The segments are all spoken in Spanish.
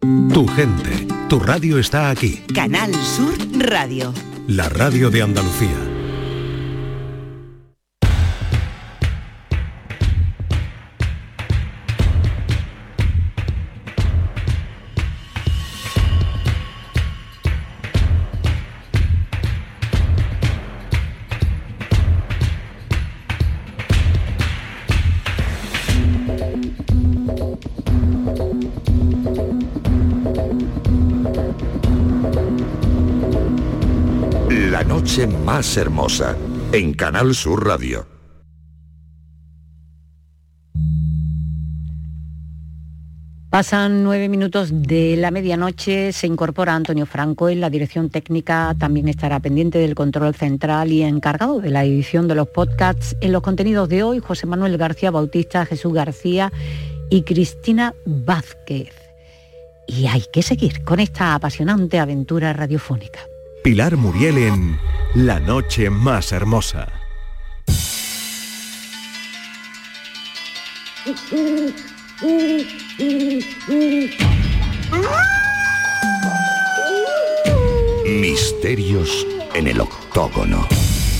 Tu gente, tu radio está aquí. Canal Sur Radio. La radio de Andalucía. La noche más hermosa en Canal Sur Radio. Pasan 9 minutos de la medianoche, se incorpora Antonio Franco en la dirección técnica, también estará pendiente del control central y encargado de la edición de los podcasts. En los contenidos de hoy, José Manuel García Bautista, Jesús García y Cristina Vázquez. Y hay que seguir con esta apasionante aventura radiofónica. Pilar Muriel en La noche más hermosa. Misterios en el octógono.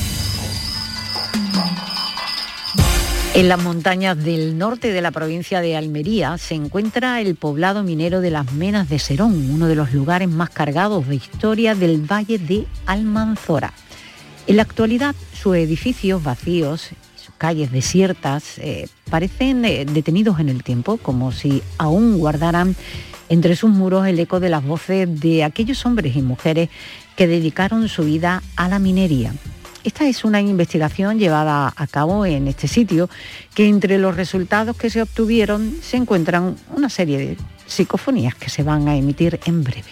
En las montañas del norte de la provincia de Almería se encuentra el poblado minero de las Menas de Serón, uno de los lugares más cargados de historia del valle de Almanzora. En la actualidad, sus edificios vacíos, sus calles desiertas, parecen detenidos en el tiempo, como si aún guardaran entre sus muros el eco de las voces de aquellos hombres y mujeres que dedicaron su vida a la minería. Esta es una investigación llevada a cabo en este sitio, que entre los resultados que se obtuvieron se encuentran una serie de psicofonías que se van a emitir en breve.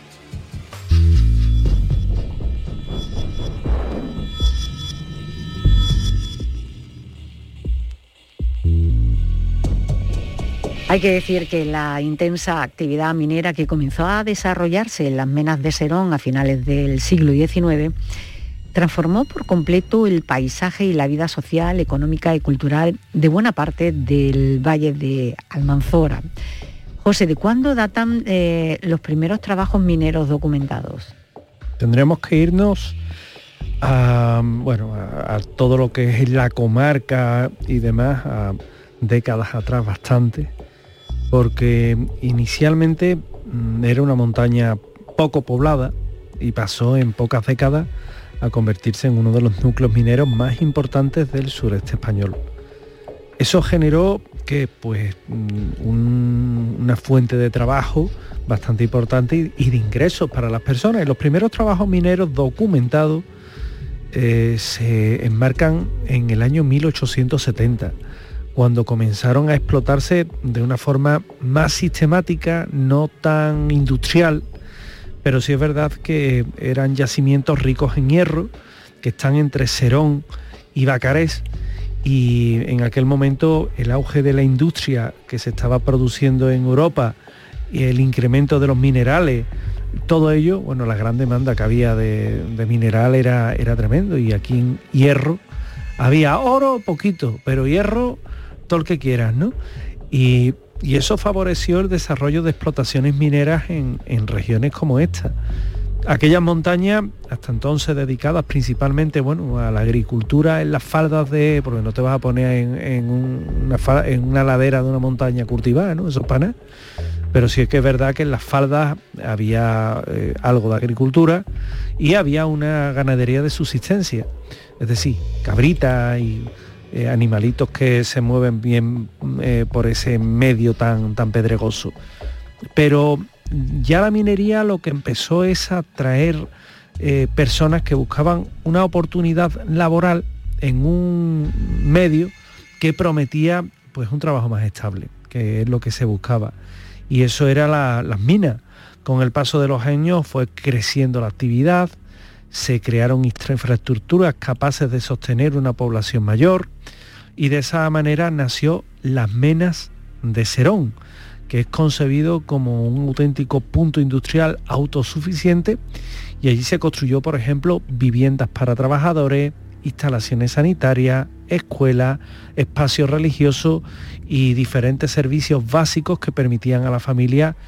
Hay que decir que la intensa actividad minera que comenzó a desarrollarse en las Menas de Serón a finales del siglo XIX transformó por completo el paisaje y la vida social, económica y cultural de buena parte del valle de Almanzora. José, ¿de cuándo datan los primeros trabajos mineros documentados? Tendremos que irnos a todo lo que es la comarca y demás, a décadas atrás bastante, porque inicialmente era una montaña poco poblada y pasó en pocas décadas a convertirse en uno de los núcleos mineros más importantes del sureste español. Eso generó que una fuente de trabajo bastante importante y de ingresos para las personas. Y los primeros trabajos mineros documentados se enmarcan en el año 1870, cuando comenzaron a explotarse de una forma más sistemática, no tan industrial, pero sí es verdad que eran yacimientos ricos en hierro, que están entre Serón y Bacarés, y en aquel momento el auge de la industria que se estaba produciendo en Europa y el incremento de los minerales, todo ello, la gran demanda que había de mineral era tremendo, y aquí en hierro había oro poquito, pero hierro todo el que quieras, ¿no? Y eso favoreció el desarrollo de explotaciones mineras en regiones como esta. Aquellas montañas, hasta entonces dedicadas principalmente a la agricultura en las faldas porque no te vas a poner en una ladera de una montaña cultivada, ¿no? Eso es para nada. Pero sí es que es verdad que en las faldas había algo de agricultura y había una ganadería de subsistencia. Es decir, cabritas y animalitos que se mueven bien por ese medio tan pedregoso. Pero ya la minería lo que empezó es a traer personas que buscaban una oportunidad laboral en un medio que prometía un trabajo más estable, que es lo que se buscaba. Y eso era las minas. Con el paso de los años fue creciendo la actividad, se crearon infraestructuras capaces de sostener una población mayor, y de esa manera nació las Menas de Serón, que es concebido como un auténtico punto industrial autosuficiente, y allí se construyó, por ejemplo, viviendas para trabajadores, instalaciones sanitarias, escuelas, espacios religiosos y diferentes servicios básicos que permitían a la familia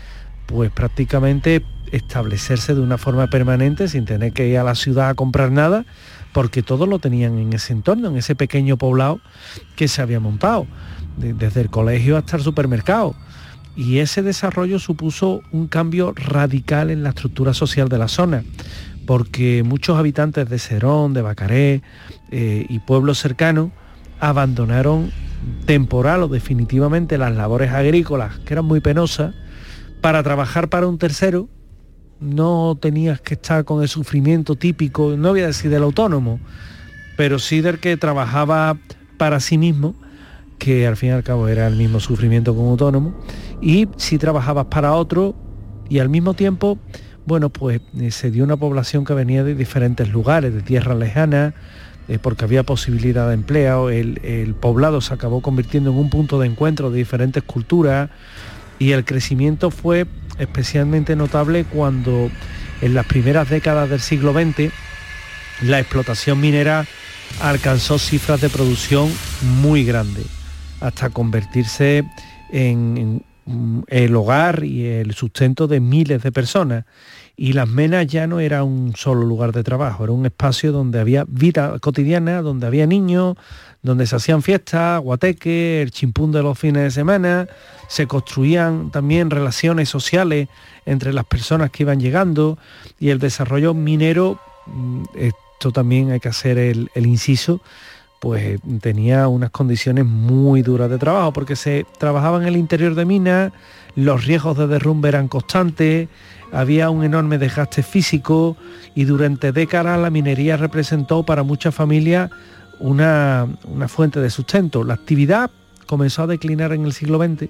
pues prácticamente establecerse de una forma permanente sin tener que ir a la ciudad a comprar nada, porque todo lo tenían en ese entorno, en ese pequeño poblado que se había montado, desde el colegio hasta el supermercado. Y ese desarrollo supuso un cambio radical en la estructura social de la zona, porque muchos habitantes de Serón, de Bacaré y pueblos cercanos abandonaron temporal o definitivamente las labores agrícolas, que eran muy penosas, para trabajar para un tercero. No tenías que estar con el sufrimiento típico, no voy a decir del autónomo, pero sí del que trabajaba para sí mismo, que al fin y al cabo era el mismo sufrimiento como autónomo, y si trabajabas para otro, y al mismo tiempo, bueno, pues se dio una población que venía de diferentes lugares, de tierras lejanas, porque había posibilidad de empleo. El poblado se acabó convirtiendo en un punto de encuentro de diferentes culturas, y el crecimiento fue especialmente notable cuando en las primeras décadas del siglo XX la explotación minera alcanzó cifras de producción muy grandes, hasta convertirse en el hogar y el sustento de miles de personas. Y Las Menas ya no era un solo lugar de trabajo, era un espacio donde había vida cotidiana, donde había niños, donde se hacían fiestas, guateques, el chimpún de los fines de semana, se construían también relaciones sociales entre las personas que iban llegando, y el desarrollo minero, esto también hay que hacer el inciso, pues tenía unas condiciones muy duras de trabajo, porque se trabajaba en el interior de minas, los riesgos de derrumbe eran constantes, había un enorme desgaste físico, y durante décadas la minería representó para muchas familias una fuente de sustento. La actividad comenzó a declinar en el siglo XX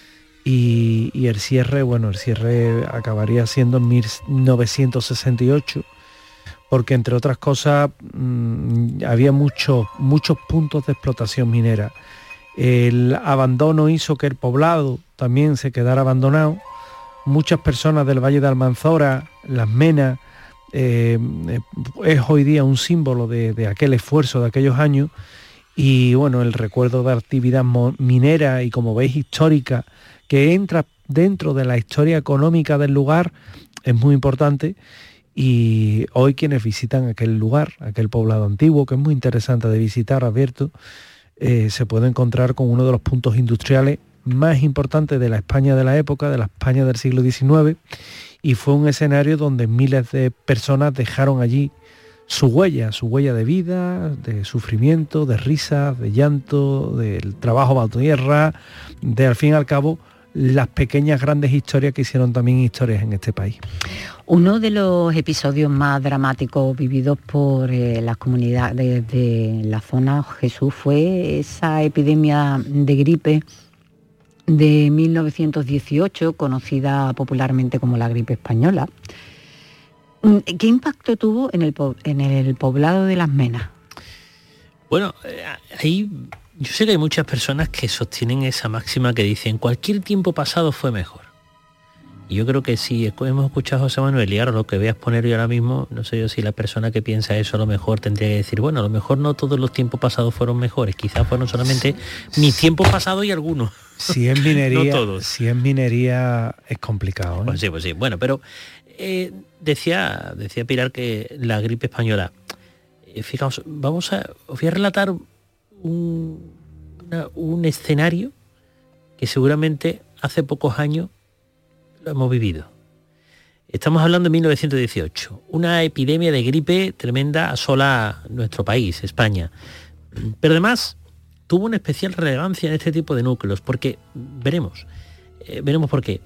y el cierre acabaría siendo en 1968, porque entre otras cosas había muchos puntos de explotación minera. El abandono hizo que el poblado también se quedara abandonado. Muchas personas del Valle de Almanzora, Las Menas, es hoy día un símbolo de aquel esfuerzo de aquellos años, y bueno, el recuerdo de actividad minera y, como veis, histórica, que entra dentro de la historia económica del lugar, es muy importante. Y hoy quienes visitan aquel lugar, aquel poblado antiguo, que es muy interesante de visitar, abierto, se puede encontrar con uno de los puntos industriales más importantes de la España de la época, de la España del siglo XIX, y fue un escenario donde miles de personas dejaron allí su huella de vida, de sufrimiento, de risas, de llanto, del trabajo bajo tierra, de, al fin y al cabo, las pequeñas grandes historias que hicieron también historias en este país. Uno de los episodios más dramáticos vividos por las comunidades de la zona, Jesús, fue esa epidemia de gripe de 1918, conocida popularmente como la gripe española. ¿Qué impacto tuvo en el poblado de Las Menas? Bueno, ahí yo sé que hay muchas personas que sostienen esa máxima que dicen cualquier tiempo pasado fue mejor. Y yo creo que si hemos escuchado a José Manuel, y ahora lo que voy a exponer yo ahora mismo, no sé yo si la persona que piensa eso a lo mejor tendría que decir, bueno, a lo mejor no todos los tiempos pasados fueron mejores, quizás fueron solamente mis tiempos pasados y algunos. Si es minería, no todos. Si es minería es complicado, ¿eh? Pues sí. Bueno, pero decía Pilar que la gripe española, fijaos, os voy a relatar un escenario que seguramente hace pocos años lo hemos vivido. Estamos hablando de 1918, una epidemia de gripe tremenda asola nuestro país, España, pero además tuvo una especial relevancia en este tipo de núcleos, porque veremos por qué.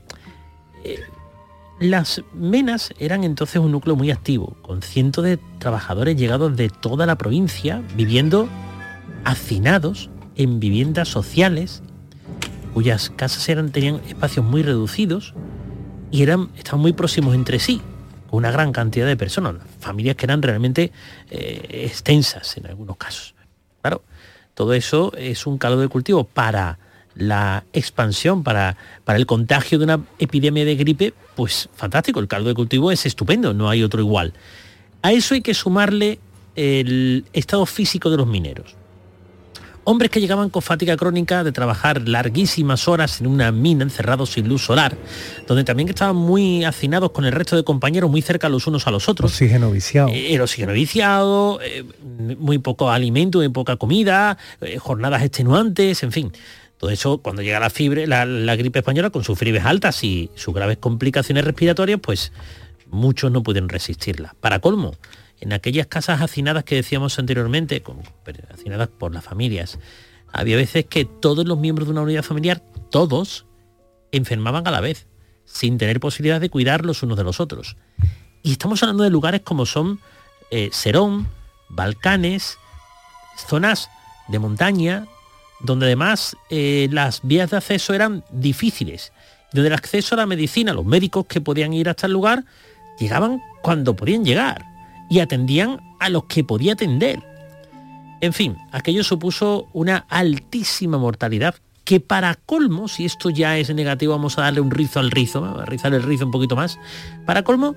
Las Menas eran entonces un núcleo muy activo, con cientos de trabajadores llegados de toda la provincia, viviendo hacinados en viviendas sociales, cuyas casas tenían espacios muy reducidos y estaban muy próximos entre sí, con una gran cantidad de personas, familias que eran realmente extensas en algunos casos. Claro, todo eso es un caldo de cultivo para la expansión, para el contagio de una epidemia de gripe, pues fantástico, el caldo de cultivo es estupendo, no hay otro igual. A eso hay que sumarle el estado físico de los mineros. Hombres que llegaban con fatiga crónica de trabajar larguísimas horas en una mina encerrados sin luz solar, donde también estaban muy hacinados con el resto de compañeros, muy cerca los unos a los otros. Oxígeno viciado. El oxígeno viciado, muy poco alimento, muy poca comida, jornadas extenuantes, en fin. Todo eso, cuando llega la gripe española con sus fiebres altas y sus graves complicaciones respiratorias, pues muchos no pueden resistirla. Para colmo, en aquellas casas hacinadas que decíamos anteriormente, hacinadas por las familias, había veces que todos los miembros de una unidad familiar, todos, enfermaban a la vez, sin tener posibilidad de cuidar los unos de los otros. Y estamos hablando de lugares como son Serón, Balcanes, zonas de montaña, donde además las vías de acceso eran difíciles, donde el acceso a la medicina, los médicos que podían ir hasta el lugar, llegaban cuando podían llegar y atendían a los que podía atender. En fin, aquello supuso una altísima mortalidad que, para colmo, si esto ya es negativo, vamos a darle un rizo al rizo, a rizar el rizo un poquito más. Para colmo,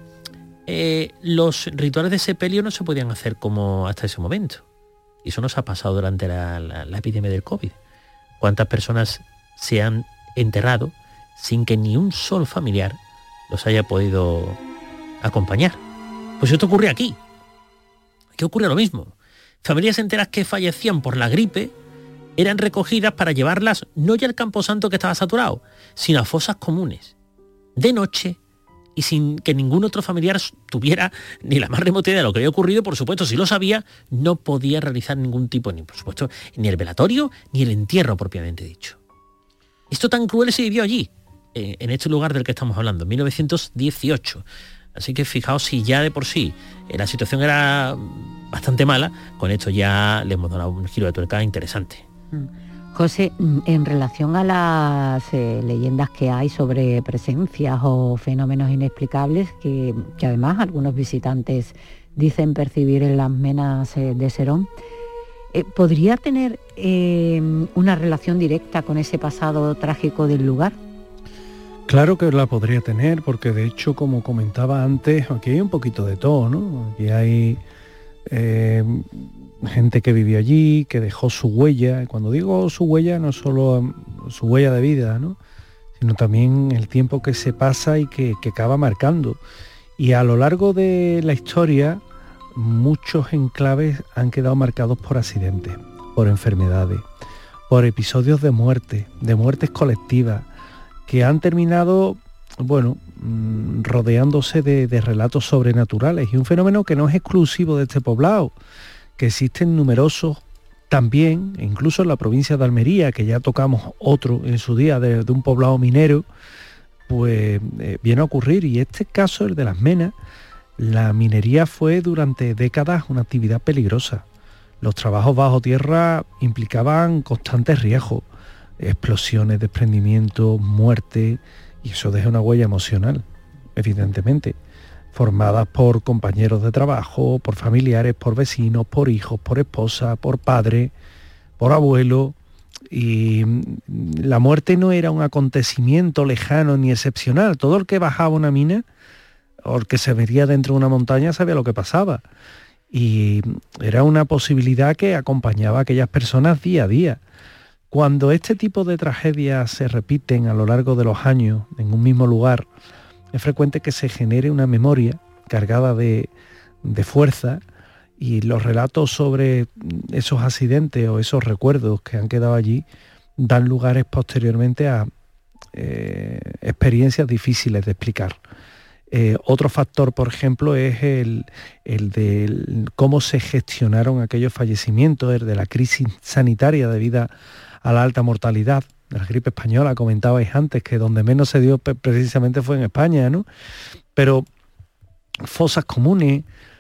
los rituales de sepelio no se podían hacer como hasta ese momento. Y eso nos ha pasado durante la epidemia del COVID. ¿Cuántas personas se han enterrado sin que ni un solo familiar los haya podido acompañar? Pues esto ocurre aquí. Aquí ocurre lo mismo. Familias enteras que fallecían por la gripe eran recogidas para llevarlas no ya al camposanto que estaba saturado, sino a fosas comunes, de noche, y sin que ningún otro familiar tuviera ni la más remota idea de lo que había ocurrido. Por supuesto, si lo sabía, no podía realizar ningún tipo, ni por supuesto, ni el velatorio, ni el entierro propiamente dicho. Esto tan cruel se vivió allí, en este lugar del que estamos hablando, en 1918. Así que fijaos, si ya de por sí la situación era bastante mala, con esto ya le hemos dado un giro de tuerca interesante. José, en relación a las leyendas que hay sobre presencias o fenómenos inexplicables que además algunos visitantes dicen percibir en las menas de Serón, ¿podría tener una relación directa con ese pasado trágico del lugar? Claro que la podría tener, porque de hecho, como comentaba antes, aquí hay un poquito de todo, ¿no? Aquí hay gente que vivió allí, que dejó su huella. Y cuando digo su huella, no solo su huella de vida, ¿no?, sino también el tiempo que se pasa y que acaba marcando. Y a lo largo de la historia, muchos enclaves han quedado marcados por accidentes, por enfermedades, por episodios de muertes colectivas, que han terminado, bueno, rodeándose de relatos sobrenaturales, y un fenómeno que no es exclusivo de este poblado, que existen numerosos también, incluso en la provincia de Almería, que ya tocamos otro en su día, de un poblado minero, pues viene a ocurrir. Y este caso, el de las menas, la minería fue durante décadas una actividad peligrosa. Los trabajos bajo tierra implicaban constantes riesgos, explosiones, desprendimientos, muerte, y eso deja una huella emocional, evidentemente, formadas por compañeros de trabajo, por familiares, por vecinos, por hijos, por esposa, por padre, por abuelo. Y la muerte no era un acontecimiento lejano ni excepcional. Todo el que bajaba una mina o el que se metía dentro de una montaña sabía lo que pasaba, y era una posibilidad que acompañaba a aquellas personas día a día. Cuando este tipo de tragedias se repiten a lo largo de los años en un mismo lugar, es frecuente que se genere una memoria cargada de fuerza, y los relatos sobre esos accidentes o esos recuerdos que han quedado allí dan lugares posteriormente a experiencias difíciles de explicar. Otro factor, por ejemplo, es el de cómo se gestionaron aquellos fallecimientos, el de la crisis sanitaria debido a la alta mortalidad de la gripe española. Comentabais antes que donde menos se dio precisamente fue en España, ¿no? Pero fosas comunes,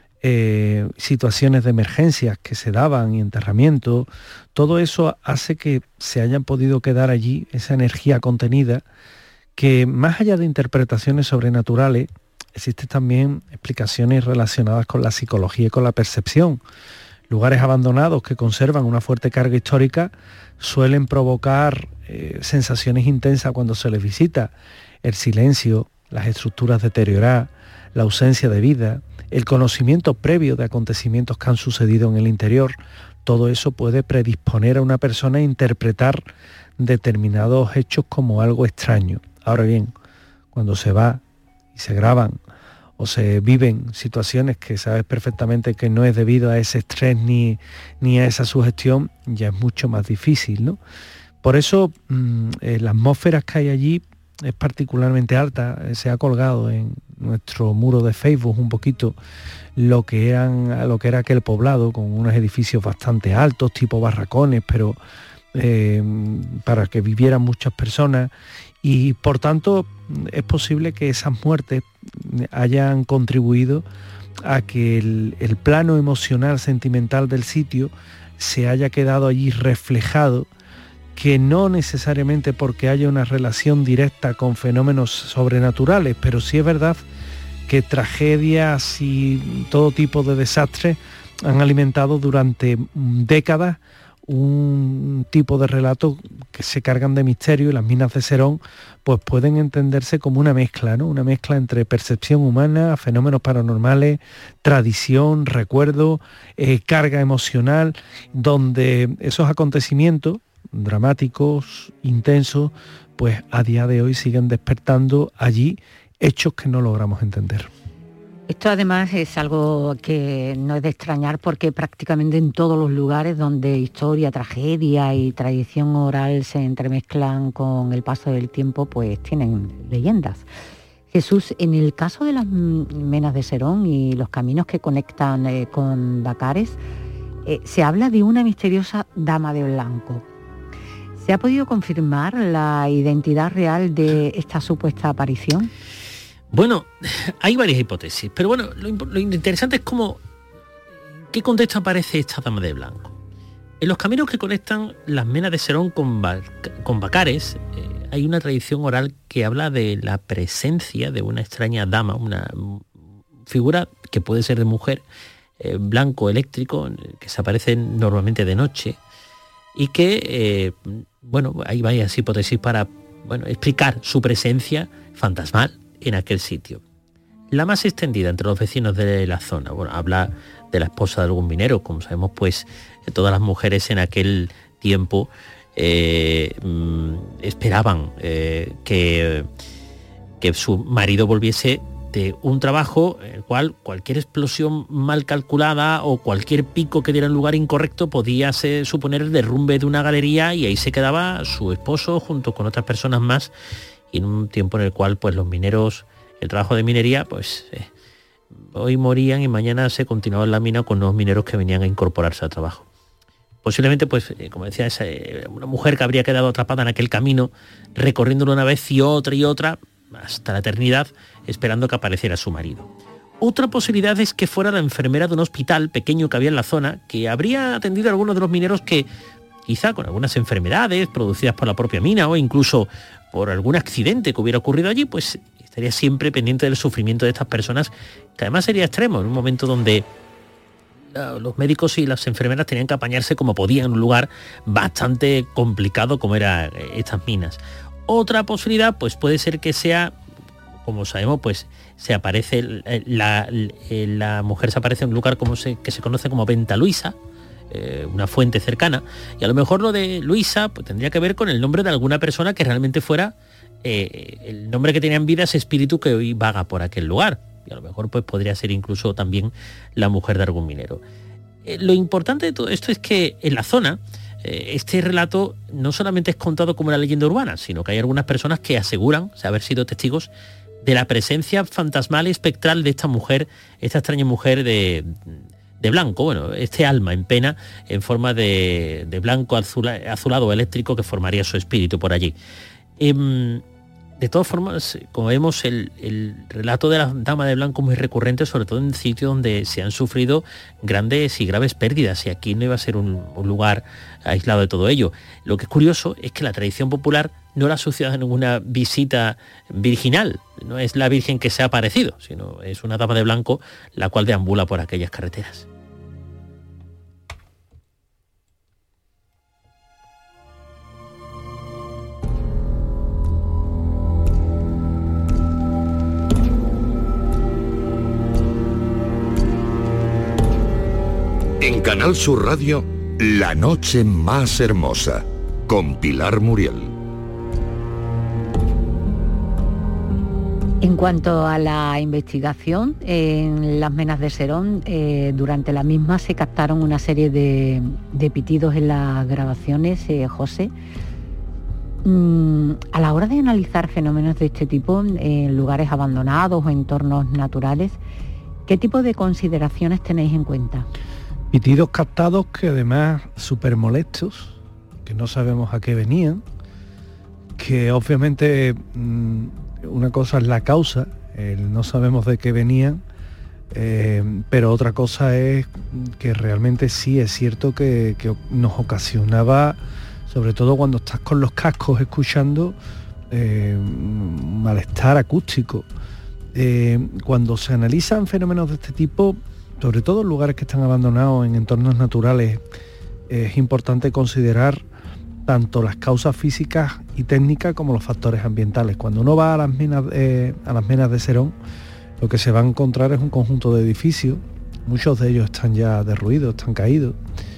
situaciones de emergencias que se daban y enterramientos, todo eso hace que se hayan podido quedar allí esa energía contenida, que más allá de interpretaciones sobrenaturales, existen también explicaciones relacionadas con la psicología y con la percepción. Lugares abandonados que conservan una fuerte carga histórica suelen provocar sensaciones intensas cuando se les visita. El silencio, las estructuras deterioradas, la ausencia de vida, el conocimiento previo de acontecimientos que han sucedido en el interior, todo eso puede predisponer a una persona a interpretar determinados hechos como algo extraño. Ahora bien, cuando se va y se graban o se viven situaciones que sabes perfectamente que no es debido a ese estrés ni a esa sugestión, ya es mucho más difícil, ¿no? Por eso la atmósfera que hay allí es particularmente alta. Se ha colgado en nuestro muro de Facebook un poquito lo que era aquel poblado, con unos edificios bastante altos, tipo barracones, pero para que vivieran muchas personas, y por tanto es posible que esas muertes hayan contribuido a que el plano emocional, sentimental del sitio se haya quedado allí reflejado, que no necesariamente porque haya una relación directa con fenómenos sobrenaturales, pero sí es verdad que tragedias y todo tipo de desastres han alimentado durante décadas un tipo de relato que se cargan de misterio, y las minas de Serón pues pueden entenderse como una mezcla, ¿no? Una mezcla entre percepción humana, fenómenos paranormales, tradición, recuerdo, carga emocional, donde esos acontecimientos dramáticos, intensos, pues a día de hoy siguen despertando allí hechos que no logramos entender. Esto además es algo que no es de extrañar, porque prácticamente en todos los lugares donde historia, tragedia y tradición oral se entremezclan con el paso del tiempo, pues tienen leyendas. Jesús, en el caso de las menas de Serón y los caminos que conectan con Bacares, se habla de una misteriosa dama de blanco. ¿Se ha podido confirmar la identidad real de esta supuesta aparición? Bueno, hay varias hipótesis, pero bueno, lo interesante es cómo, ¿en qué contexto aparece esta dama de blanco? En los caminos que conectan las menas de Serón con Bacares, hay una tradición oral que habla de la presencia de una extraña dama, una figura que puede ser de mujer, blanco eléctrico, que se aparece normalmente de noche, y que, hay varias hipótesis para explicar su presencia fantasmal en aquel sitio. La más extendida entre los vecinos de la zona, habla de la esposa de algún minero. Como sabemos, pues todas las mujeres en aquel tiempo esperaban que su marido volviese de un trabajo en el cual cualquier explosión mal calculada o cualquier pico que diera un lugar incorrecto podía suponer el derrumbe de una galería, y ahí se quedaba su esposo junto con otras personas más, y en un tiempo en el cual pues los mineros, el trabajo de minería, pues hoy morían y mañana se continuaba en la mina con nuevos mineros que venían a incorporarse al trabajo. Posiblemente, pues, como decía, una mujer que habría quedado atrapada en aquel camino, recorriéndolo una vez y otra, hasta la eternidad, esperando que apareciera su marido. Otra posibilidad es que fuera la enfermera de un hospital pequeño que había en la zona, que habría atendido a algunos de los mineros que, quizá con algunas enfermedades producidas por la propia mina o incluso por algún accidente que hubiera ocurrido allí, pues estaría siempre pendiente del sufrimiento de estas personas, que además sería extremo, en un momento donde los médicos y las enfermeras tenían que apañarse como podían en un lugar bastante complicado como eran estas minas. Otra posibilidad pues puede ser que sea, como sabemos, pues se aparece la mujer se aparece en un lugar que se conoce como Venta Luisa, una fuente cercana, y a lo mejor lo de Luisa pues tendría que ver con el nombre de alguna persona que realmente fuera el nombre que tenía en vida ese espíritu que hoy vaga por aquel lugar, y a lo mejor pues podría ser incluso también la mujer de algún minero. Lo importante de todo esto es que en la zona este relato no solamente es contado como una leyenda urbana, sino que hay algunas personas que aseguran haber sido testigos de la presencia fantasmal y espectral de esta mujer, esta extraña mujer de blanco, este alma en pena en forma de blanco azulado eléctrico que formaría su espíritu por allí. De todas formas, como vemos, el relato de la dama de blanco es muy recurrente, sobre todo en sitios donde se han sufrido grandes y graves pérdidas, y aquí no iba a ser un lugar aislado de todo ello. Lo que es curioso es que la tradición popular no la asocia a ninguna visita virginal, no es la Virgen que se ha aparecido, sino es una dama de blanco la cual deambula por aquellas carreteras. En Canal Sur Radio, La noche más hermosa, con Pilar Muriel. En cuanto a la investigación en las menas de Serón, durante la misma se captaron una serie de pitidos en las grabaciones, José. A la hora de analizar fenómenos de este tipo en lugares abandonados o entornos naturales, ¿qué tipo de consideraciones tenéis en cuenta? Pitidos captados que además súper molestos, que no sabemos a qué venían, que obviamente una cosa es la causa, no sabemos de qué venían, pero otra cosa es que realmente sí es cierto que nos ocasionaba, sobre todo cuando estás con los cascos escuchando, malestar acústico. Cuando se analizan fenómenos de este tipo, sobre todo en lugares que están abandonados en entornos naturales, es importante considerar tanto las causas físicas y técnicas como los factores ambientales. Cuando uno va a las menas de Serón, lo que se va a encontrar es un conjunto de edificios, muchos de ellos están ya derruidos, están caídos,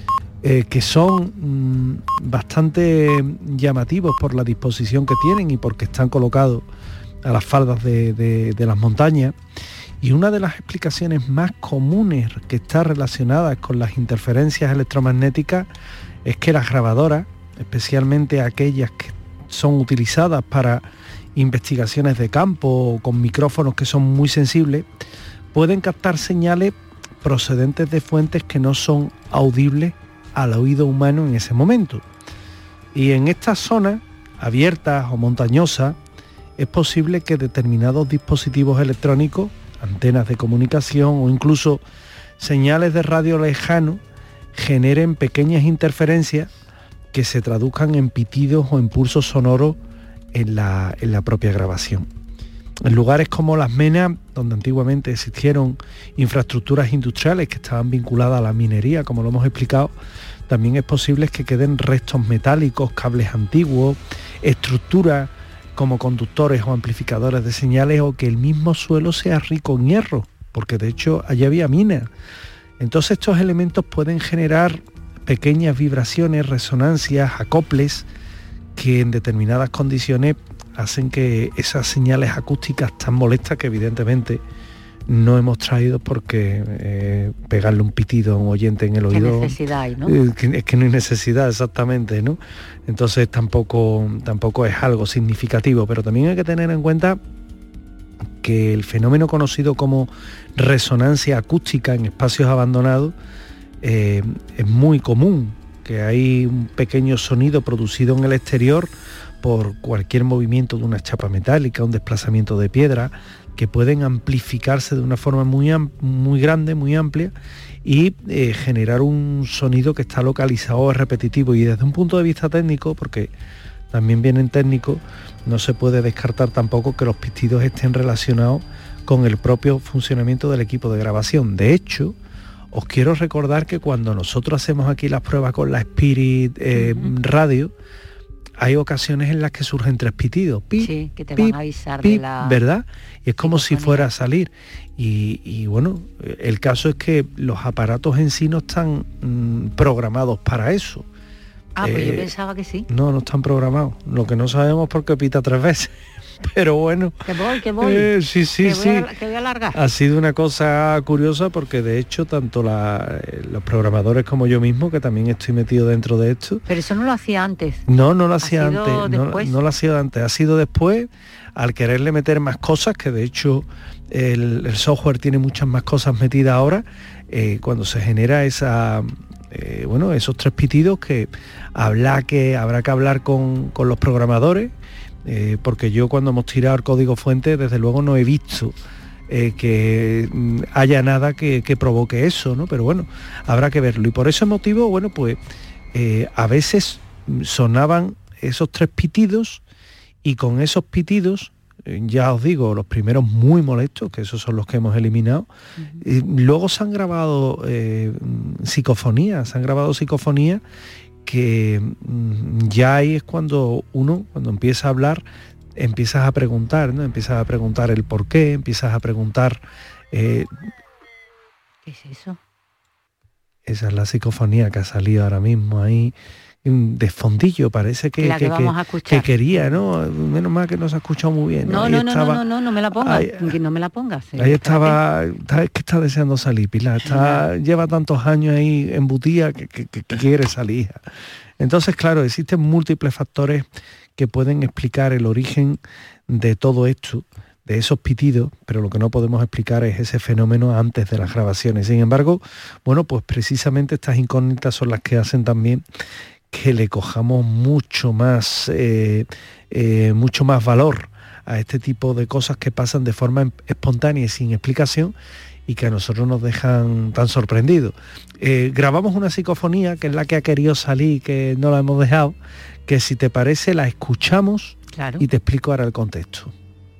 que son bastante llamativos por la disposición que tienen y porque están colocados a las faldas de las montañas. Y una de las explicaciones más comunes que está relacionada con las interferencias electromagnéticas es que las grabadoras, especialmente aquellas que son utilizadas para investigaciones de campo o con micrófonos que son muy sensibles, pueden captar señales procedentes de fuentes que no son audibles al oído humano en ese momento. Y en estas zonas abiertas o montañosas es posible que determinados dispositivos electrónicos, antenas de comunicación o incluso señales de radio lejano generen pequeñas interferencias que se traduzcan en pitidos o en pulsos sonoros en la propia grabación. En lugares como Las Menas, donde antiguamente existieron infraestructuras industriales que estaban vinculadas a la minería, como lo hemos explicado, también es posible que queden restos metálicos, cables antiguos, estructuras como conductores o amplificadores de señales, o que el mismo suelo sea rico en hierro, porque de hecho allí había minas. Entonces estos elementos pueden generar pequeñas vibraciones, resonancias, acoples, que en determinadas condiciones hacen que esas señales acústicas tan molestas, que evidentemente no hemos traído porque pegarle un pitido a un oyente en el oído... ¿Qué necesidad hay, no? Es que no hay necesidad, exactamente, ¿no? Entonces tampoco es algo significativo, pero también hay que tener en cuenta que el fenómeno conocido como resonancia acústica en espacios abandonados es muy común, que hay un pequeño sonido producido en el exterior por cualquier movimiento de una chapa metálica, un desplazamiento de piedra, que pueden amplificarse de una forma muy grande, muy amplia, y generar un sonido que está localizado, es repetitivo. Y desde un punto de vista técnico, porque también vienen técnicos, no se puede descartar tampoco que los pitidos estén relacionados con el propio funcionamiento del equipo de grabación. De hecho, os quiero recordar que cuando nosotros hacemos aquí las pruebas con la Spirit Radio, hay ocasiones en las que surgen 3 pitidos. Pip, sí, que te pip, van a avisar pip, de la... ¿verdad? Y es como si psicofonía. fuera a salir. Y bueno, el caso es que los aparatos en sí no están programados para eso. Pues yo pensaba que sí. No están programados. Lo que no sabemos es por qué pita 3 veces. Pero bueno. Que voy. Sí. Que voy a alargar. Ha sido una cosa curiosa porque de hecho tanto los programadores como yo mismo, que también estoy metido dentro de esto. Pero eso no lo hacía antes. No lo hacía antes. No lo ha sido antes. Ha sido después, al quererle meter más cosas, que de hecho el software tiene muchas más cosas metidas ahora, cuando se genera esos 3 pitidos, que habrá que hablar con los programadores, porque yo cuando hemos tirado el código fuente, desde luego no he visto que haya nada que provoque eso, ¿no? Pero bueno, habrá que verlo. Y por ese motivo, bueno, pues a veces sonaban esos 3 pitidos, y con esos pitidos, ya os digo, los primeros muy molestos, que esos son los que hemos eliminado, luego se han grabado psicofonías, que ya ahí es cuando empieza a hablar, empiezas a preguntar, ¿no? Empiezas a preguntar el por qué, empiezas a preguntar... ¿Qué es eso? Esa es la psicofonía que ha salido ahora mismo ahí de fondillo, parece que vamos a escuchar. Que quería, ¿no? Menos mal que no se ha escuchado muy bien. No me la pongas, que no me la pongas. Ahí estaba, es que está deseando salir, Pilar, lleva tantos años ahí embutida que quiere salir. Entonces, claro, existen múltiples factores que pueden explicar el origen de todo esto, de esos pitidos, pero lo que no podemos explicar es ese fenómeno antes de las grabaciones. Sin embargo, bueno, pues precisamente estas incógnitas son las que hacen también que le cojamos mucho más valor a este tipo de cosas que pasan de forma espontánea y sin explicación y que a nosotros nos dejan tan sorprendidos. Grabamos una psicofonía, que es la que ha querido salir, que no la hemos dejado, que si te parece la escuchamos, claro, y te explico ahora el contexto.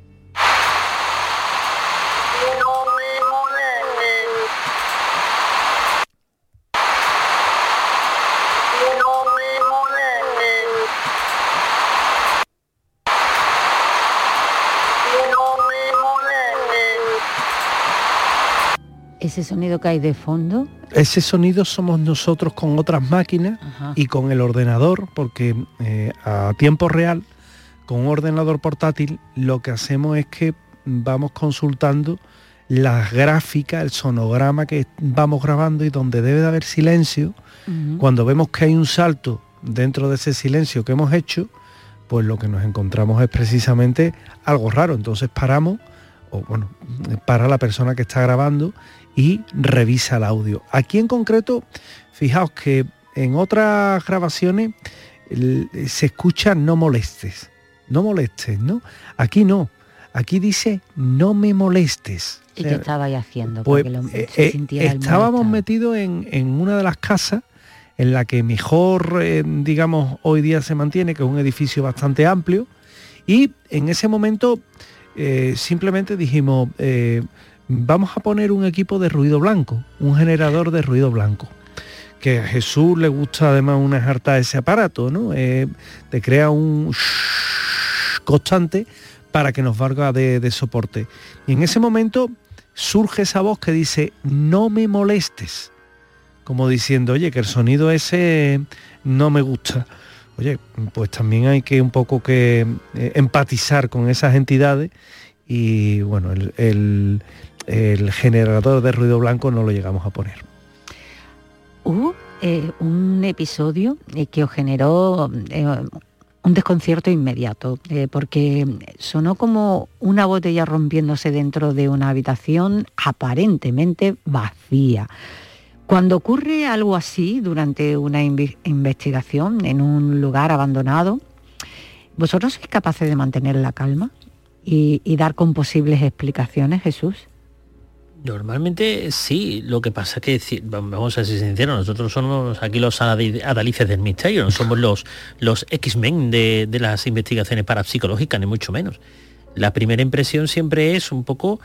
¿Ese sonido que hay de fondo? Ese sonido somos nosotros con otras máquinas. Ajá. Y con el ordenador, porque a tiempo real, con un ordenador portátil, lo que hacemos es que vamos consultando las gráficas, el sonograma que vamos grabando y donde debe de haber silencio. Uh-huh. Cuando vemos que hay un salto dentro de ese silencio que hemos hecho, pues lo que nos encontramos es precisamente algo raro. Entonces paramos, o bueno, para la persona que está grabando y revisa el audio. Aquí en concreto, fijaos que en otras grabaciones se escucha no molestes, ¿no? Aquí no, aquí dice no me molestes. ¿Y qué estabais haciendo? Pues estábamos metidos en una de las casas en la que mejor, digamos, hoy día se mantiene, que es un edificio bastante amplio, y en ese momento simplemente dijimos, vamos a poner un equipo de ruido blanco, un generador de ruido blanco, que a Jesús le gusta además una jarta de ese aparato, ¿no? Te crea un constante para que nos valga de soporte. Y en ese momento surge esa voz que dice, no me molestes, como diciendo, oye, que el sonido ese no me gusta. Oye, pues también hay que un poco que empatizar con esas entidades y bueno, el generador de ruido blanco no lo llegamos a poner. Hubo un episodio que os generó un desconcierto inmediato, porque sonó como una botella rompiéndose dentro de una habitación aparentemente vacía. Cuando ocurre algo así durante una investigación en un lugar abandonado, ¿vosotros sois capaces de mantener la calma y dar con posibles explicaciones, Jesús? Normalmente sí, lo que pasa es que, vamos a ser sinceros, nosotros somos aquí los adalices del misterio, no somos los X-Men de las investigaciones parapsicológicas, ni mucho menos. La primera impresión siempre es un poco,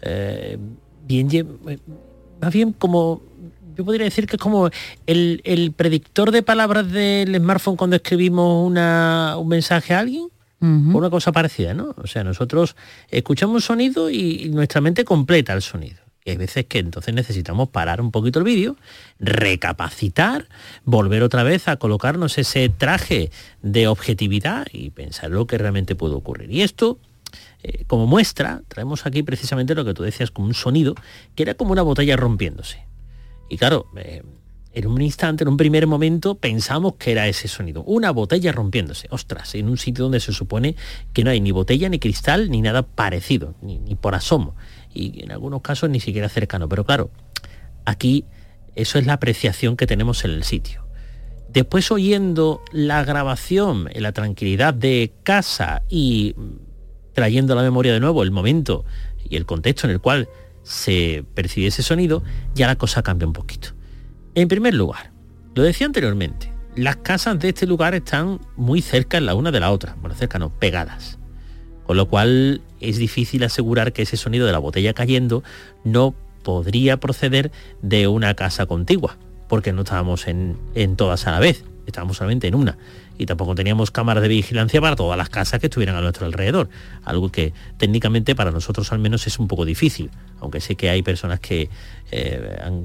más bien como, yo podría decir que es como el predictor de palabras del smartphone cuando escribimos un mensaje a alguien. Uh-huh. Una cosa parecida, ¿no? O sea, nosotros escuchamos un sonido y nuestra mente completa el sonido. Y hay veces que entonces necesitamos parar un poquito el vídeo, recapacitar, volver otra vez a colocarnos ese traje de objetividad y pensar lo que realmente puede ocurrir. Y esto, como muestra, traemos aquí precisamente lo que tú decías, como un sonido que era como una botella rompiéndose. Y claro, en un instante, en un primer momento, pensamos que era ese sonido, una botella rompiéndose. Ostras, en un sitio donde se supone que no hay ni botella, ni cristal, ni nada parecido, ni por asomo. Y en algunos casos ni siquiera cercano. Pero claro, aquí eso es la apreciación que tenemos en el sitio. Después, oyendo la grabación en la tranquilidad de casa y trayendo a la memoria de nuevo el momento y el contexto en el cual se percibe ese sonido, ya la cosa cambia un poquito. En primer lugar, lo decía anteriormente, las casas de este lugar están muy cerca la una de la otra, bueno, cerca no, pegadas. Con lo cual es difícil asegurar que ese sonido de la botella cayendo no podría proceder de una casa contigua, porque no estábamos en todas a la vez, estábamos solamente en una. Y tampoco teníamos cámaras de vigilancia para todas las casas que estuvieran a nuestro alrededor, algo que técnicamente para nosotros al menos es un poco difícil, aunque sé que hay personas que han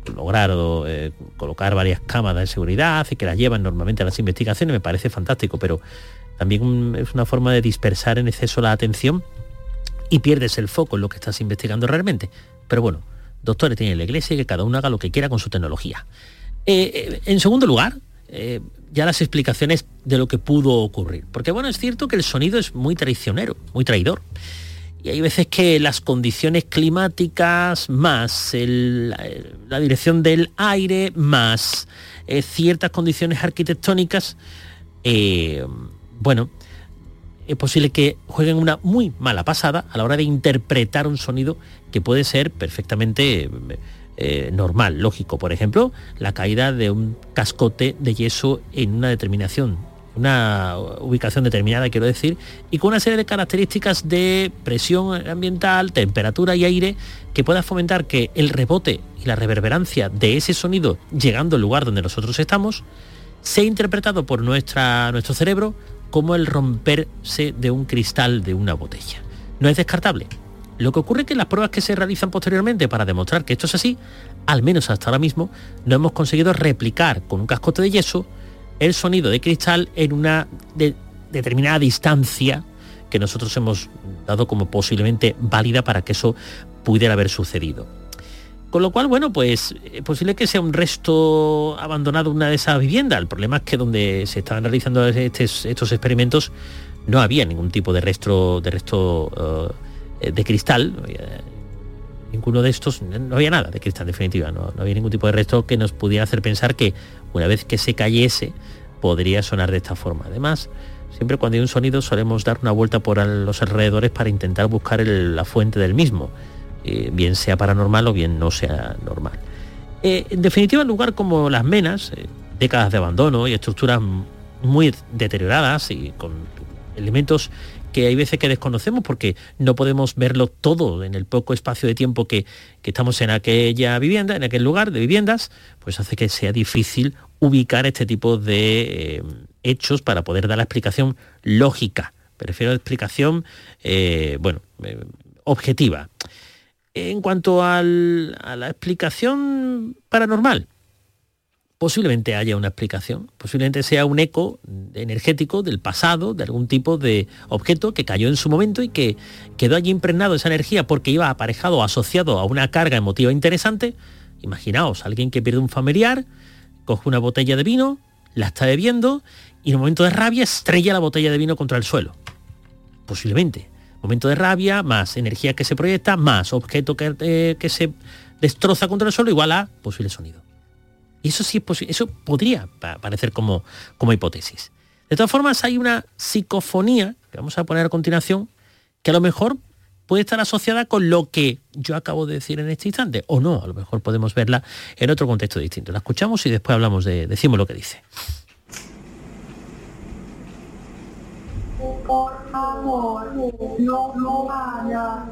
logrado colocar varias cámaras de seguridad y que las llevan normalmente a las investigaciones, me parece fantástico, pero también es una forma de dispersar en exceso la atención y pierdes el foco en lo que estás investigando realmente. Pero bueno, doctores tiene la Iglesia y que cada uno haga lo que quiera con su tecnología. En segundo lugar, ya las explicaciones de lo que pudo ocurrir. Porque bueno, es cierto que el sonido es muy traicionero, muy traidor. Y hay veces que las condiciones climáticas, más la dirección del aire, más ciertas condiciones arquitectónicas, bueno, es posible que jueguen una muy mala pasada a la hora de interpretar un sonido que puede ser perfectamente normal, lógico. Por ejemplo, la caída de un cascote de yeso en una ubicación determinada, quiero decir, y con una serie de características de presión ambiental, temperatura y aire que pueda fomentar que el rebote y la reverberancia de ese sonido llegando al lugar donde nosotros estamos sea interpretado por nuestro cerebro como el romperse de un cristal de una botella. No es descartable. Lo que ocurre es que en las pruebas que se realizan posteriormente para demostrar que esto es así, al menos hasta ahora mismo, no hemos conseguido replicar con un cascote de yeso el sonido de cristal en una determinada distancia que nosotros hemos dado como posiblemente válida para que eso pudiera haber sucedido. Con lo cual, bueno, pues es posible que sea un resto abandonado una de esas viviendas. El problema es que donde se estaban realizando estos experimentos no había ningún tipo de resto de cristal. Ninguno de estos, no había nada de cristal, en definitiva, no había ningún tipo de resto que nos pudiera hacer pensar que una vez que se cayese podría sonar de esta forma. Además, siempre cuando hay un sonido solemos dar una vuelta por los alrededores para intentar buscar la fuente del mismo, bien sea paranormal o bien no sea normal. En definitiva, en lugar como Las Menas, décadas de abandono y estructuras muy deterioradas y con elementos que hay veces que desconocemos porque no podemos verlo todo en el poco espacio de tiempo que estamos en aquella vivienda, en aquel lugar de viviendas, pues hace que sea difícil ubicar este tipo de hechos para poder dar la explicación lógica. Prefiero explicación, objetiva. En cuanto a la explicación paranormal, posiblemente haya una explicación, posiblemente sea un eco energético del pasado, de algún tipo de objeto que cayó en su momento y que quedó allí impregnado esa energía porque iba aparejado o asociado a una carga emotiva interesante. Imaginaos, alguien que pierde un familiar, coge una botella de vino, la está bebiendo y en un momento de rabia estrella la botella de vino contra el suelo. Posiblemente. Momento de rabia, más energía que se proyecta, más objeto que se destroza contra el suelo, igual a posible sonido. Y eso sí es posible, eso podría parecer como hipótesis. De todas formas, hay una psicofonía, que vamos a poner a continuación, que a lo mejor puede estar asociada con lo que yo acabo de decir en este instante, o no, a lo mejor podemos verla en otro contexto distinto. La escuchamos y después decimos lo que dice. Por favor, no lo hagas.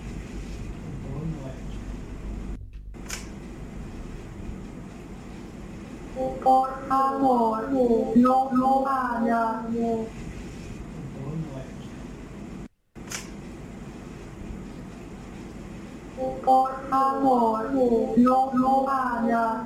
Por favor, no lo hagas. Por favor, no lo hagas.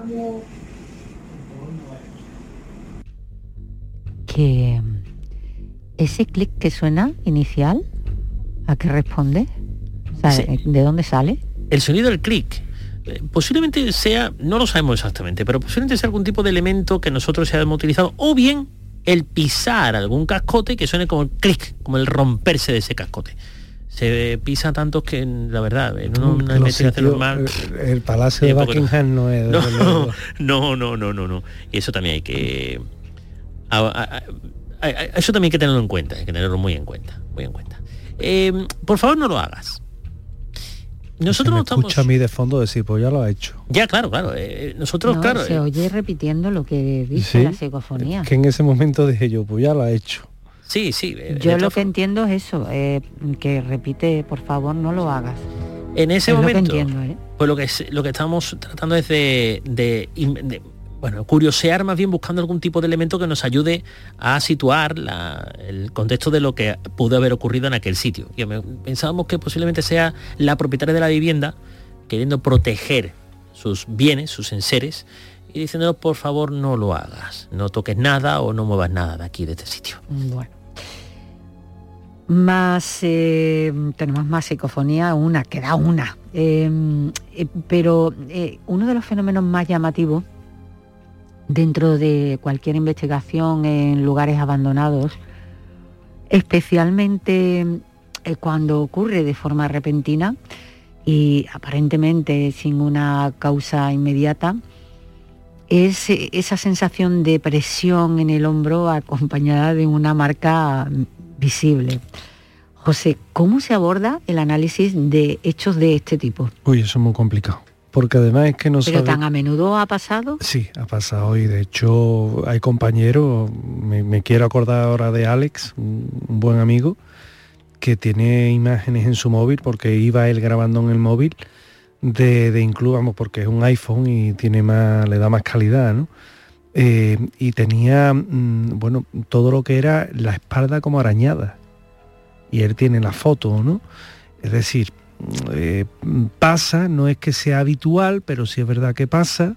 Que ese clic que suena inicial, ¿a qué responde? O sea, sí. ¿De dónde sale? El sonido del clic. Posiblemente sea, no lo sabemos exactamente, pero posiblemente sea algún tipo de elemento que nosotros hayamos utilizado, o bien el pisar algún cascote que suene como el clic, como el romperse de ese cascote. Se pisa tanto que, la verdad, en una investigación normal... El Palacio de Buckingham no es... No. Y eso también hay que... Eso también hay que tenerlo en cuenta, hay que tenerlo muy en cuenta. Por favor, no lo hagas. Nosotros me no estamos... escucha a mí de fondo decir, pues ya lo ha hecho. Ya, claro. Nosotros, claro... Se oye repitiendo lo que dice, ¿sí? La psicofonía. Que en ese momento dije yo, pues ya lo ha hecho. Sí. Yo lo que entiendo es eso, que repite, por favor, no lo hagas. En ese momento, entiendo, pues lo que estamos tratando es de curiosear, más bien buscando algún tipo de elemento que nos ayude a situar el contexto de lo que pudo haber ocurrido en aquel sitio. Y pensábamos que posiblemente sea la propietaria de la vivienda queriendo proteger sus bienes, sus enseres, y diciéndole, por favor, no lo hagas, no toques nada o no muevas nada de aquí, de este sitio. Bueno. Tenemos más psicofonía, queda una. Pero uno de los fenómenos más llamativos dentro de cualquier investigación en lugares abandonados, especialmente cuando ocurre de forma repentina y aparentemente sin una causa inmediata, es esa sensación de presión en el hombro acompañada de una marca visible. José, ¿cómo se aborda el análisis de hechos de este tipo? Uy, eso es muy complicado, porque además es que no ¿Pero tan a menudo ha pasado? Sí, ha pasado, y de hecho hay compañeros, me quiero acordar ahora de Alex, un buen amigo, que tiene imágenes en su móvil, porque iba él grabando en el móvil, de incluso, vamos, porque es un iPhone y le da más calidad, ¿no? Y tenía, todo lo que era la espalda como arañada. Y él tiene la foto, ¿no? Es decir, pasa, no es que sea habitual, pero sí es verdad que pasa.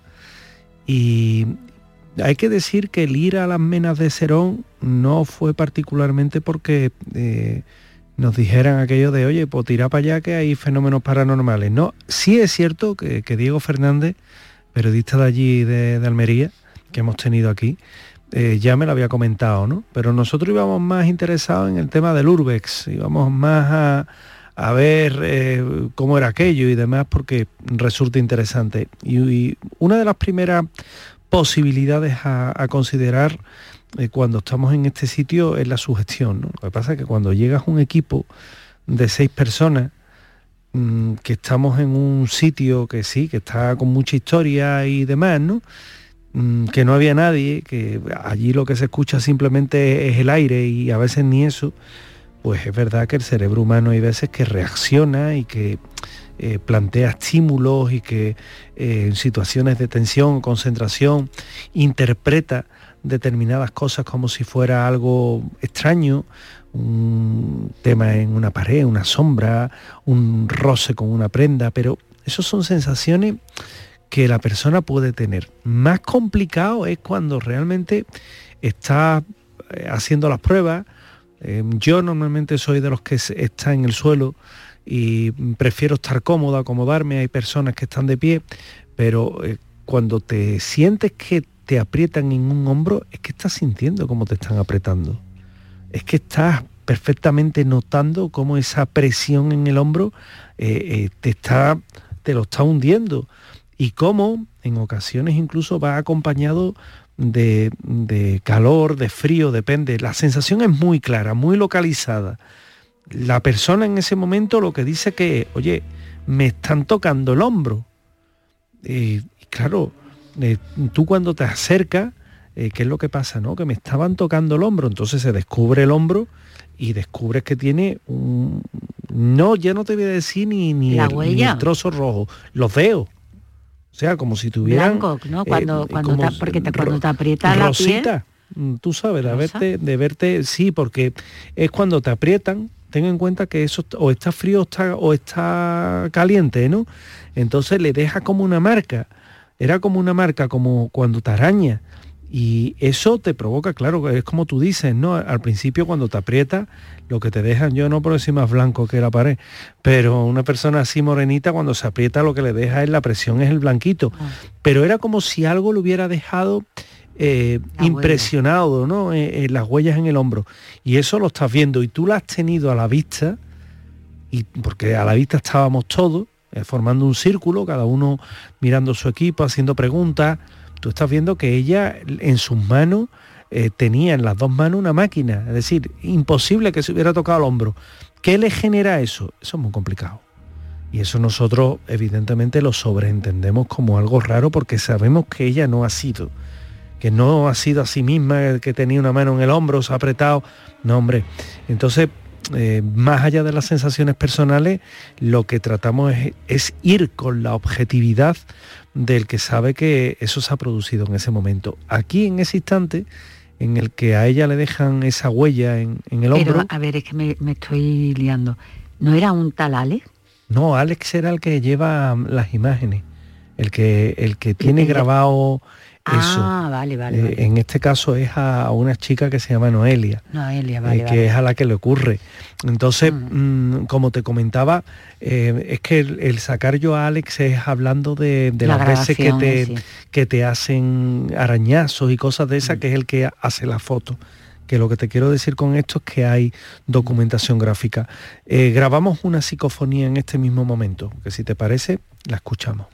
Y hay que decir que el ir a las Menas de Serón no fue particularmente porque nos dijeran aquello de, oye, pues tira para allá que hay fenómenos paranormales. No, sí es cierto que Diego Fernández, periodista de allí de Almería, que hemos tenido aquí, ya me lo había comentado, ¿no? Pero nosotros íbamos más interesados en el tema del Urbex, íbamos más a ver cómo era aquello y demás, porque resulta interesante. Y una de las primeras posibilidades a considerar cuando estamos en este sitio es la sugestión, ¿no? Lo que pasa es que cuando llegas a un equipo de 6 personas, que estamos en un sitio que sí, que está con mucha historia y demás, ¿no? Que no había nadie, que allí lo que se escucha simplemente es el aire y a veces ni eso, pues es verdad que el cerebro humano hay veces que reacciona y que plantea estímulos y que en situaciones de tensión, concentración, interpreta determinadas cosas como si fuera algo extraño, un tema en una pared, una sombra, un roce con una prenda, pero eso son sensaciones que la persona puede tener. Más complicado es cuando realmente está haciendo las pruebas. Yo normalmente soy de los que está en el suelo y prefiero estar cómodo, acomodarme. Hay personas que están de pie, pero cuando te sientes que te aprietan en un hombro, es que estás sintiendo cómo te están apretando. Es que estás perfectamente notando cómo esa presión en el hombro te lo está hundiendo. Y cómo en ocasiones incluso va acompañado de calor, de frío, depende. La sensación es muy clara, muy localizada. La persona en ese momento lo que dice que, oye, me están tocando el hombro. Y claro, tú cuando te acercas, ¿qué es lo que pasa, no? Que me estaban tocando el hombro. Entonces se descubre el hombro y descubres que tiene ya no te voy a decir ni el trozo rojo, los dedos. O sea, como si tuvieran... Blanco, ¿no? Cuando te aprieta la rosita, piel. Tú sabes, de verte... Sí, porque es cuando te aprietan, ten en cuenta que eso o está frío o está caliente, ¿no? Entonces le deja como una marca. Era como una marca, como cuando te araña. Y eso te provoca, claro, es como tú dices, ¿no? Al principio cuando te aprieta, lo que te dejan, yo no puedo decir más blanco que la pared, pero una persona así morenita cuando se aprieta lo que le deja es la presión, es el blanquito. Pero era como si algo lo hubiera dejado impresionado, ¿no? Las huellas en el hombro. Y eso lo estás viendo y tú lo has tenido a la vista, y porque a la vista estábamos todos, formando un círculo, cada uno mirando su equipo, haciendo preguntas. Tú estás viendo que ella en sus manos tenía en las 2 manos una máquina, es decir, imposible que se hubiera tocado el hombro. ¿Qué le genera eso? Eso es muy complicado. Y eso nosotros evidentemente lo sobreentendemos como algo raro porque sabemos que ella no ha sido a sí misma, que tenía una mano en el hombro, se ha apretado. No, hombre. Entonces, más allá de las sensaciones personales, lo que tratamos es ir con la objetividad del que sabe que eso se ha producido en ese momento. Aquí, en ese instante, en el que a ella le dejan esa huella en el hombro... Pero, a ver, es que me estoy liando. ¿No era un tal Alex? No, Alex era el que lleva las imágenes. el que tiene grabado eso. Vale. En este caso es a una chica que se llama Noelia, que es a la que le ocurre. Entonces, como te comentaba, es que el sacar yo a Alex es hablando de las veces que te hacen arañazos y cosas de esas, que es el que hace la foto. Que lo que te quiero decir con esto es que hay documentación gráfica. Grabamos una psicofonía en este mismo momento, que si te parece, la escuchamos.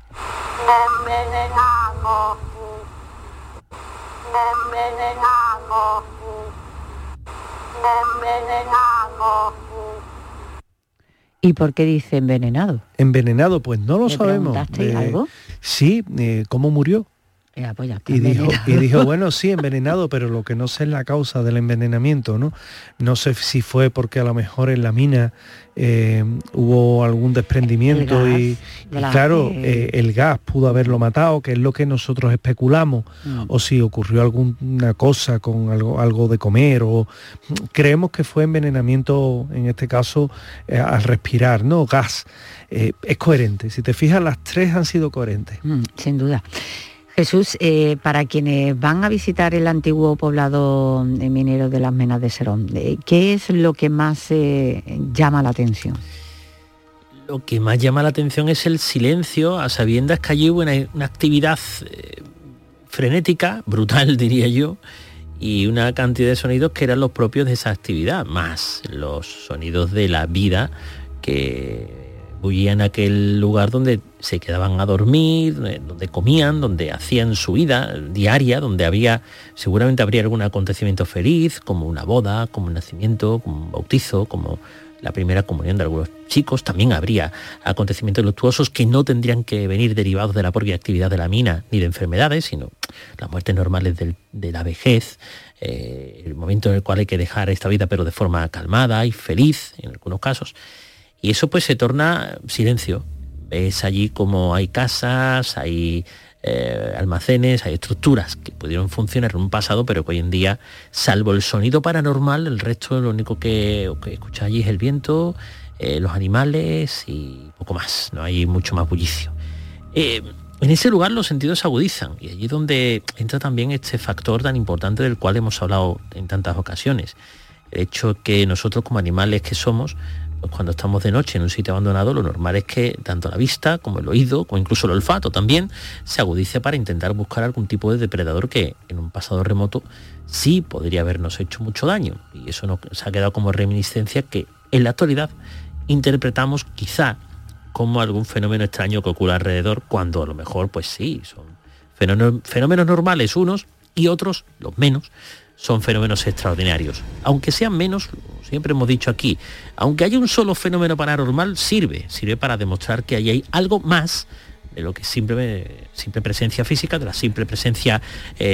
¿Y por qué dice envenenado? Envenenado, pues no lo sabemos. ¿Preguntaste algo? Sí, ¿cómo murió? Y dijo, bueno, sí, envenenado, pero lo que no sé es la causa del envenenamiento, ¿no? No sé si fue porque a lo mejor en la mina hubo algún desprendimiento y claro, el gas pudo haberlo matado, que es lo que nosotros especulamos, o si ocurrió alguna cosa con algo de comer, o creemos que fue envenenamiento, en este caso, al respirar, ¿no? Gas. Es coherente, si te fijas, las tres han sido coherentes. Sin duda. Jesús, para quienes van a visitar el antiguo poblado minero de las Menas de Serón, ¿qué es lo que más llama la atención? Lo que más llama la atención es el silencio, a sabiendas que allí hubo una actividad frenética, brutal diría yo, y una cantidad de sonidos que eran los propios de esa actividad, más los sonidos de la vida que bullían aquel lugar donde se quedaban a dormir, donde comían, donde hacían su vida diaria, donde seguramente habría algún acontecimiento feliz, como una boda, como un nacimiento, como un bautizo, como la primera comunión de algunos chicos. También habría acontecimientos luctuosos que no tendrían que venir derivados de la propia actividad de la mina ni de enfermedades, sino las muertes normales de la vejez, el momento en el cual hay que dejar esta vida pero de forma calmada y feliz en algunos casos. Y eso pues se torna silencio. Ves allí como hay casas, hay almacenes, hay estructuras que pudieron funcionar en un pasado, pero que hoy en día, salvo el sonido paranormal, el resto lo único que escucha allí es el viento, los animales y poco más. No hay mucho más bullicio. En ese lugar los sentidos se agudizan, y allí es donde entra también este factor tan importante del cual hemos hablado en tantas ocasiones. El hecho que nosotros, como animales que somos, pues cuando estamos de noche en un sitio abandonado, lo normal es que tanto la vista como el oído, como incluso el olfato también, se agudice para intentar buscar algún tipo de depredador que en un pasado remoto sí podría habernos hecho mucho daño. Y eso nos ha quedado como reminiscencia que en la actualidad interpretamos quizá como algún fenómeno extraño que ocurre alrededor, cuando a lo mejor pues sí, son fenómenos normales unos, y otros, los menos, son fenómenos extraordinarios. Aunque sean menos, siempre hemos dicho aquí, aunque haya un solo fenómeno paranormal, sirve para demostrar que ahí hay algo más de lo que simple presencia física, de la simple presencia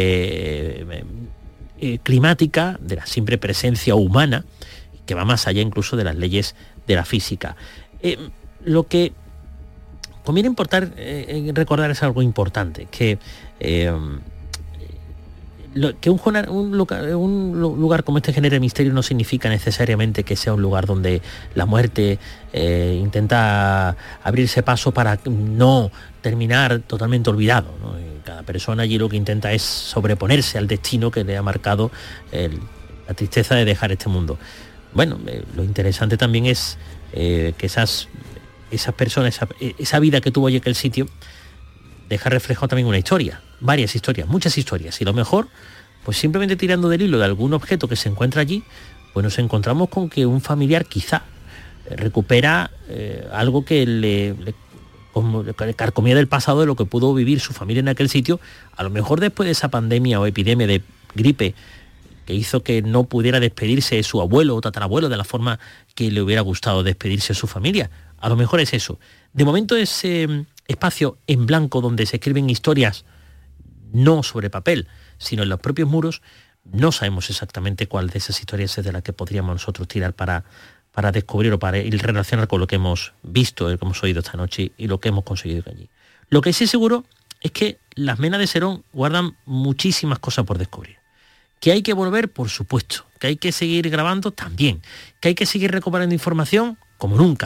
climática, de la simple presencia humana, que va más allá incluso de las leyes de la física. Lo que conviene recordar es algo importante, que un lugar como este genere misterio no significa necesariamente que sea un lugar donde la muerte intenta abrirse paso para no terminar totalmente olvidado, ¿no? Cada persona allí lo que intenta es sobreponerse al destino que le ha marcado la tristeza de dejar este mundo. Bueno, lo interesante también es que esas personas, esa vida que tuvo allí aquel sitio, deja reflejado también una historia, varias historias, muchas historias, y lo mejor, pues simplemente tirando del hilo de algún objeto que se encuentra allí, pues nos encontramos con que un familiar quizá recupera algo que le carcomía del pasado, de lo que pudo vivir su familia en aquel sitio, a lo mejor después de esa pandemia o epidemia de gripe que hizo que no pudiera despedirse de su abuelo o tatarabuelo de la forma que le hubiera gustado despedirse de su familia. A lo mejor es eso. De momento ese espacio en blanco donde se escriben historias, no sobre papel, sino en los propios muros, no sabemos exactamente cuál de esas historias es de la que podríamos nosotros tirar para descubrir o para ir relacionar con lo que hemos visto, lo que hemos oído esta noche y lo que hemos conseguido allí. Lo que sí es seguro es que las Menas de Serón guardan muchísimas cosas por descubrir. ¿Que hay que volver? Por supuesto. ¿Que hay que seguir grabando? También. ¿Que hay que seguir recuperando información? Como nunca.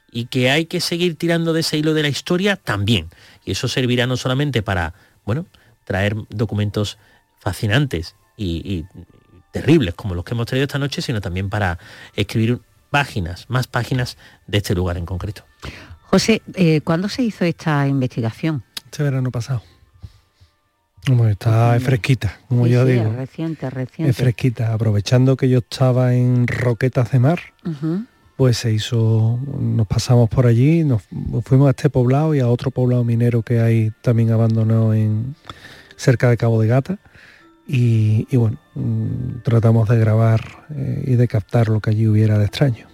y que hay que seguir tirando de ese hilo de la historia también. Y eso servirá no solamente para, bueno, traer documentos fascinantes y terribles como los que hemos traído esta noche, sino también para escribir más páginas de este lugar en concreto. José, ¿cuándo se hizo esta investigación? Este verano pasado. Bueno, está fresquita, como sí, yo sí, digo. Es reciente. Es fresquita. Aprovechando que yo estaba en Roquetas de Mar, pues nos pasamos por allí, nos fuimos a este poblado y a otro poblado minero que hay también abandonado cerca de Cabo de Gata. Y bueno, tratamos de grabar y de captar lo que allí hubiera de extraño.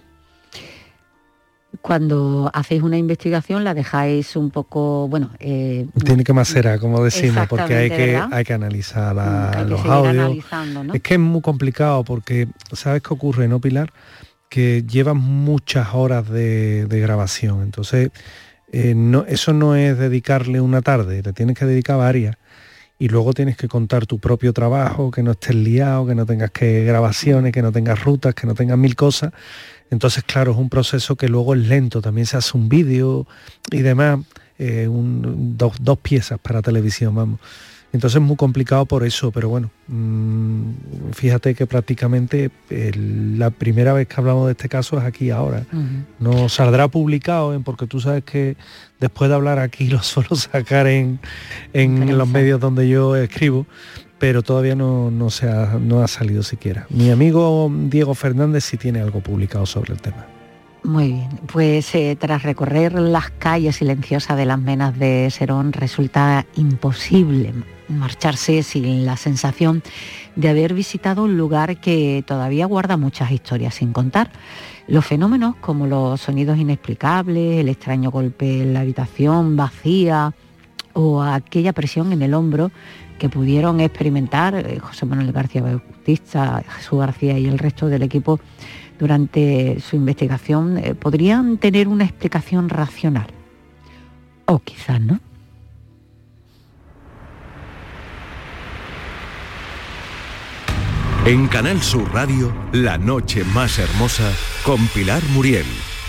Cuando hacéis una investigación la dejáis un poco, tiene que macerar, como decimos, porque hay que analizar los audios. ¿No? Es que es muy complicado porque, ¿sabes qué ocurre, no, Pilar? Que llevan muchas horas de grabación, entonces eso no es dedicarle una tarde, le tienes que dedicar varias. Y luego tienes que contar tu propio trabajo, que no estés liado, que no tengas grabaciones, que no tengas rutas, que no tengas mil cosas. Entonces, claro, es un proceso que luego es lento. También se hace un vídeo y demás, dos piezas para televisión, vamos. Entonces es muy complicado por eso, pero bueno, fíjate que prácticamente la primera vez que hablamos de este caso es aquí ahora. No saldrá publicado, porque tú sabes que después de hablar aquí lo suelo sacar en los medios donde yo escribo, pero todavía no ha salido siquiera. Mi amigo Diego Fernández sí tiene algo publicado sobre el tema. Muy bien, pues tras recorrer las calles silenciosas de las Menas de Serón resulta imposible marcharse sin la sensación de haber visitado un lugar que todavía guarda muchas historias sin contar. Los fenómenos como los sonidos inexplicables, el extraño golpe en la habitación vacía o aquella presión en el hombro que pudieron experimentar José Manuel García Bautista, Jesús García y el resto del equipo durante su investigación, podrían tener una explicación racional. O quizás no. En Canal Sur Radio, La noche más hermosa con Pilar Muriel.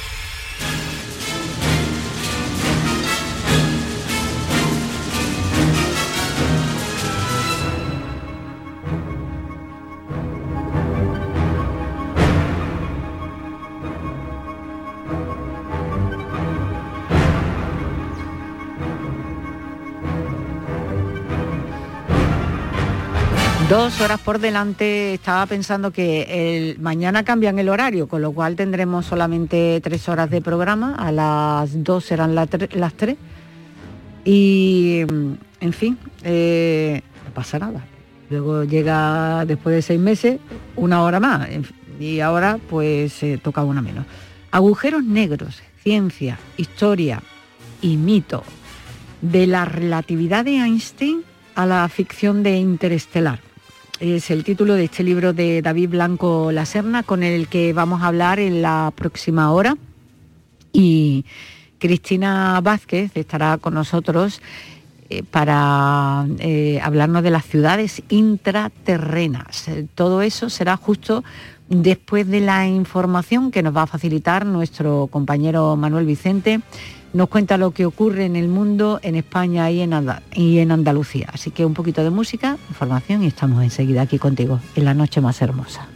Dos horas por delante. Estaba pensando que mañana cambian el horario, con lo cual tendremos solamente 3 horas de programa. A las 2 serán las 3. Y, en fin, no pasa nada. Luego llega, después de 6 meses, 1 hora más. Y ahora, pues, toca una menos. Agujeros negros, ciencia, historia y mito. De la relatividad de Einstein a la ficción de Interestelar. Es el título de este libro de David Blanco Laserna, con el que vamos a hablar en la próxima hora. Y Cristina Vázquez estará con nosotros para hablarnos de las ciudades intraterrenas. Todo eso será justo después de la información que nos va a facilitar nuestro compañero Manuel Vicente. Nos cuenta lo que ocurre en el mundo, en España y en Andalucía. Así que un poquito de música, información y estamos enseguida aquí contigo en La noche más hermosa.